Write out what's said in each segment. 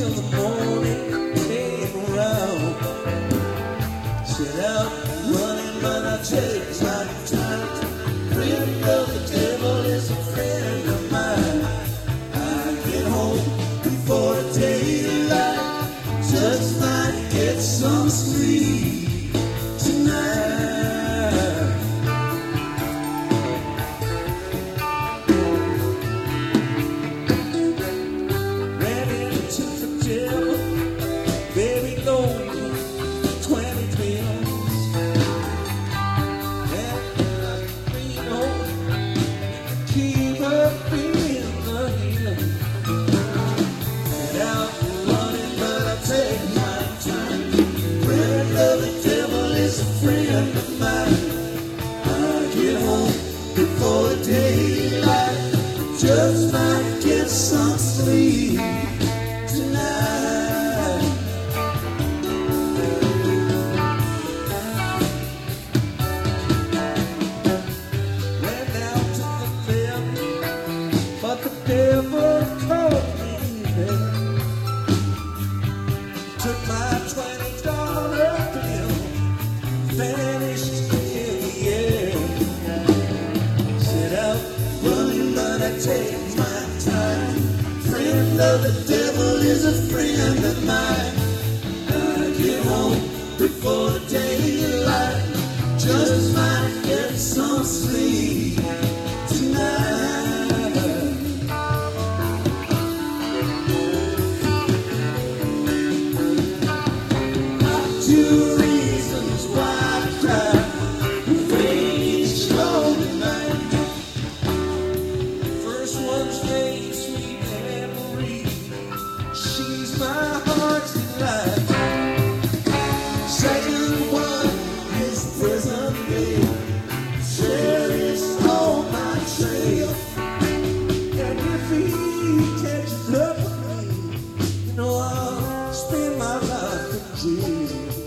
the morning came around. Set out running, but I take my time. Friend of the devil is a friend of mine. I get home before daylight, just might get some sleep tonight. Ran into the devil, baby loaned me 20 pills. And you know, keep her in the hill. Get out running, but I take my time. Friend of the devil is a friend of mine. I get home before daylight, just might get some sleep tonight. Ran out to the left, but the devil told me that. Took my $20 bill, vanished in the air. Set out running, but I take my time. Friend of the devil is a friend of mine. I get home before daylight, just might get some sleep tonight. Two reasons why I cry, rain slow tonight. First one's rain, sweet memory. She's my heart's delight. Second one is prison babe. Sheriff's on my trail. And if he catches up with me, you know I'll spend my life in jail.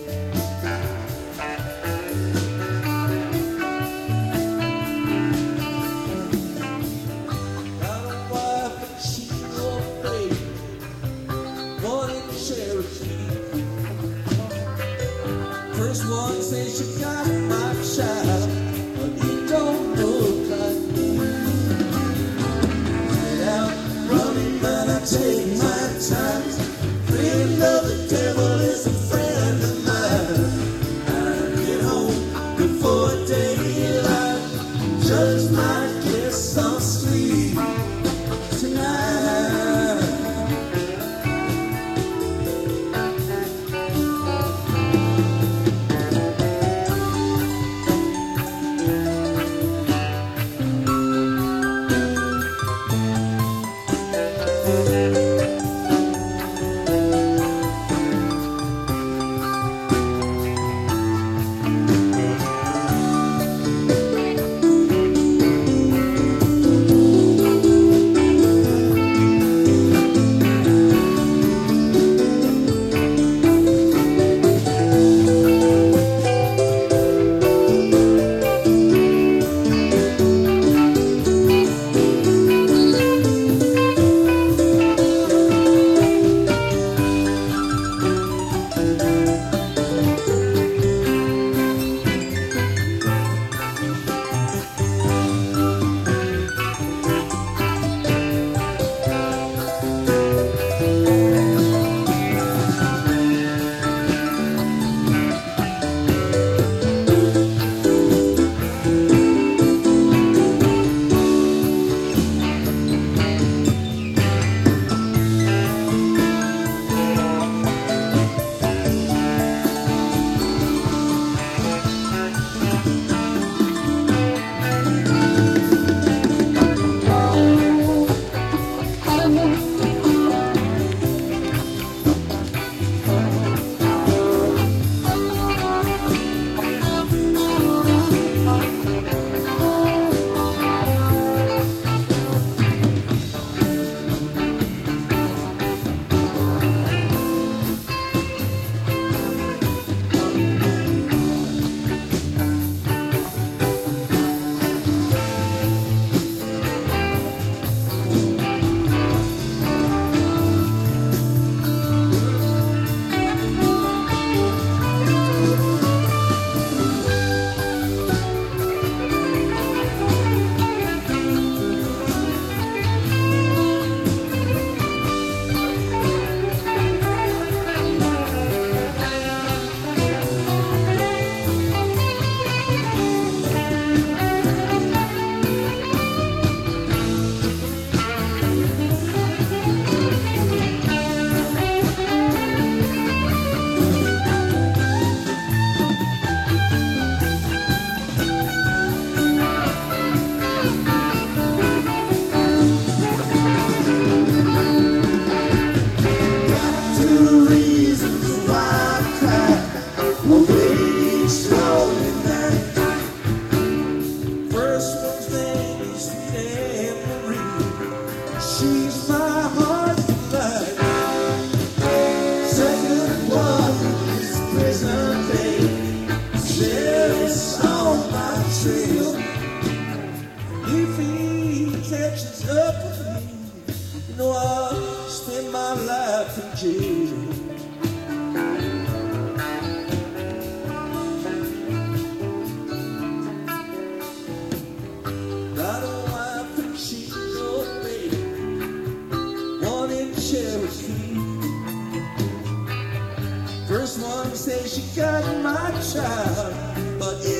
Got a wife and she's old baby, one in Cherokee. First one says she got my child, but he don't look like me. Get out running, but I take my time. Friend of the devil is a friend of mine. I get home before daylight, just might get some sleep tonight. out from jail. Got a wife and she's no baby, one in Cherokee. First one says she got my child, but